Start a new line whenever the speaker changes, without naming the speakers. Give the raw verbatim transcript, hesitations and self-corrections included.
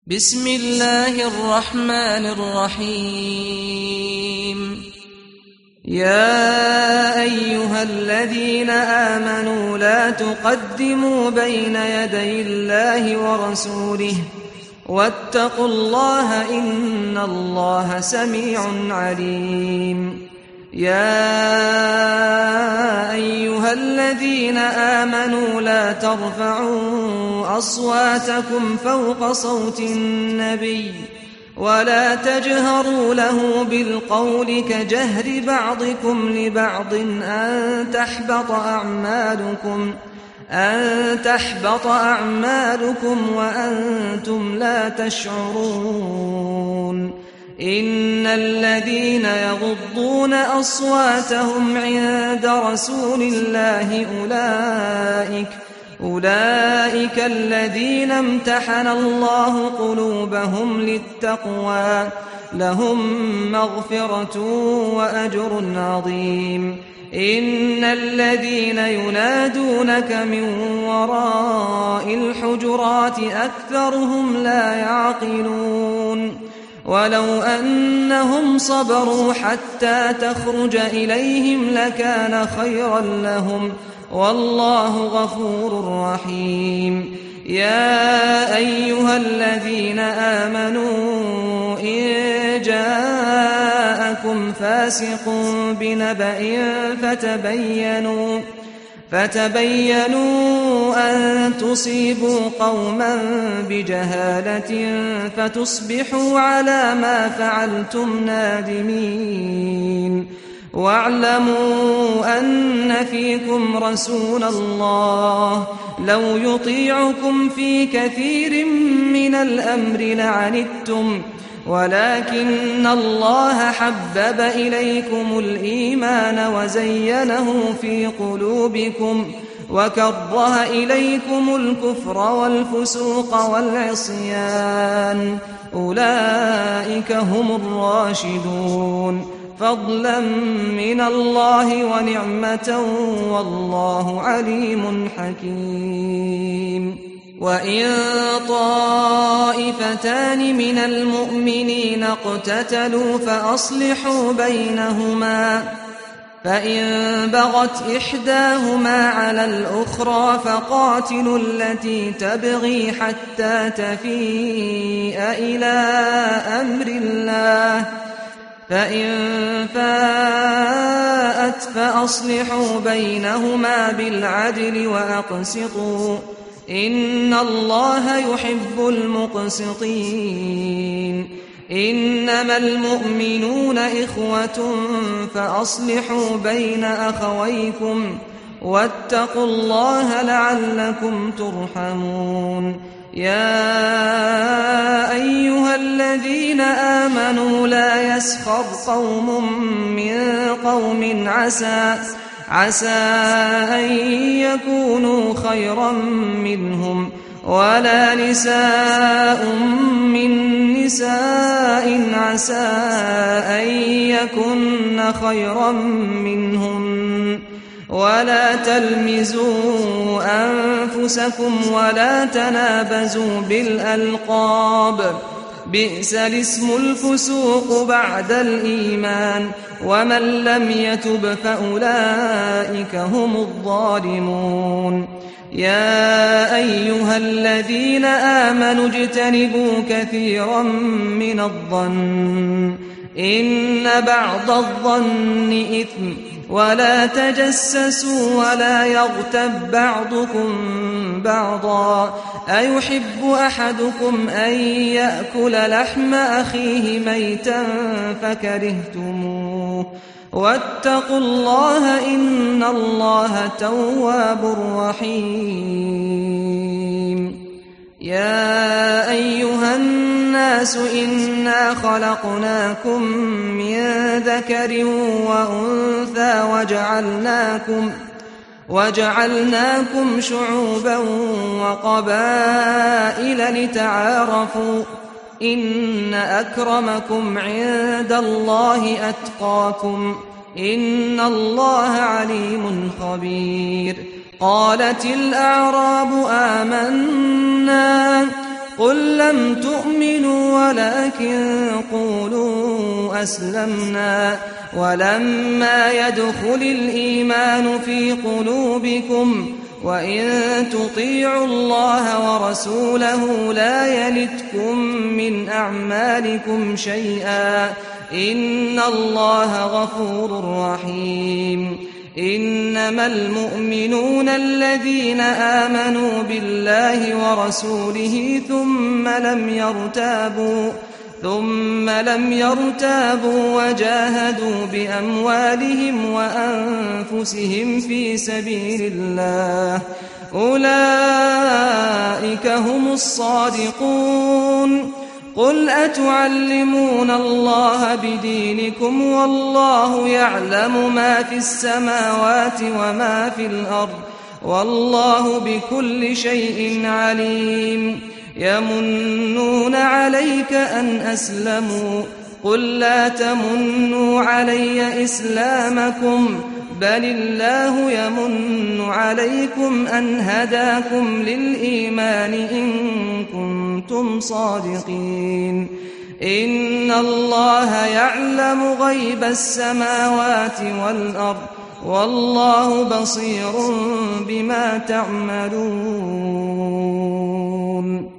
بسم الله الرحمن الرحيم. يا أيها الذين آمنوا لا تقدموا بين يدي الله ورسوله واتقوا الله إن الله سميع عليم. يا أيها الذين آمنوا لا ترفعوا أصواتكم فوق صوت النبي ولا تجهروا له بالقول كجهر بعضكم لبعض أن تحبط أعمالكم أن تحبط أعمالكم وأنتم لا تشعرون. إن الذين يغضون أصواتهم عند رسول الله أولئك أولئك الذين امتحن الله قلوبهم للتقوى لهم مغفرة وأجر عظيم. إن الذين ينادونك من وراء الحجرات أكثرهم لا يعقلون. ولو أنهم صبروا حتى تخرج إليهم لكان خيرا لهم والله غفور رحيم. يا أيها الذين آمنوا إن جاءكم فاسق بنبأ فتبينوا فتبينوا أن تصيبوا قوما بجهالة فتصبحوا على ما فعلتم نادمين. واعلموا أن فيكم رسول الله لو يطيعكم في كثير من الأمر لعنتم ولكن الله حبب إليكم الإيمان وزينه في قلوبكم وكره إليكم الكفر والفسوق والعصيان أولئك هم الراشدون فضلا من الله ونعمة والله عليم حكيم. وإن طائفتان من المؤمنين اقتتلوا فأصلحوا بينهما فإن بغت إحداهما على الأخرى فقاتلوا التي تبغي حتى تفيء إلى أمر الله فإن فاءت فأصلحوا بينهما بالعدل وأقسطوا إن الله يحب المقسطين. إنما المؤمنون إخوة فأصلحوا بين أخويكم واتقوا الله لعلكم ترحمون. يا أيها الذين آمنوا لا يسخر قوم من قوم عسى عسى أن يكونوا خيرا منهم ولا نساء من نساء عسى أن يكن خيرا منهم ولا تلمزوا أنفسكم ولا تنابزوا بالألقاب بئس الاسم الفسوق بعد الإيمان ومن لم يتب فأولئك هم الظالمون. يا أيها الذين آمنوا اجتنبوا كثيرا من الظن إن بعض الظن إثم ولا تجسسوا ولا يغتب بعضكم بعضا أيحب أحدكم أن يأكل لحم أخيه ميتا فكرهتموه واتقوا الله إن الله تواب رحيم. يا أيها الناس إنا خلقناكم من ذكر وأنثى وجعلناكم وجعلناكم شعوبا وقبائل لتعارفوا إن أكرمكم عند الله أتقاكم إن الله عليم خبير. قالت الأعراب آمنا قل لم تؤمنوا ولكن قولوا أسلمنا ولما يدخل الإيمان في قلوبكم وإن تطيعوا الله ورسوله لا يلتكم من أعمالكم شيئا إن الله غفور رحيم إنما المؤمنون الذين آمنوا بالله ورسوله ثم لم يرتابوا ثم لم يرتابوا وجاهدوا بأموالهم وأنفسهم في سبيل الله أولئك هم الصادقون قل أتعلمون الله بدينكم والله يعلم ما في السماوات وما في الأرض والله بكل شيء عليم يمنون عليك أن أسلموا قل لا تمنوا علي إسلامكم بل الله يمن عليكم أن هداكم للإيمان إن كنتم صادقين إن الله يعلم غيب السماوات والأرض والله بصير بما تعملون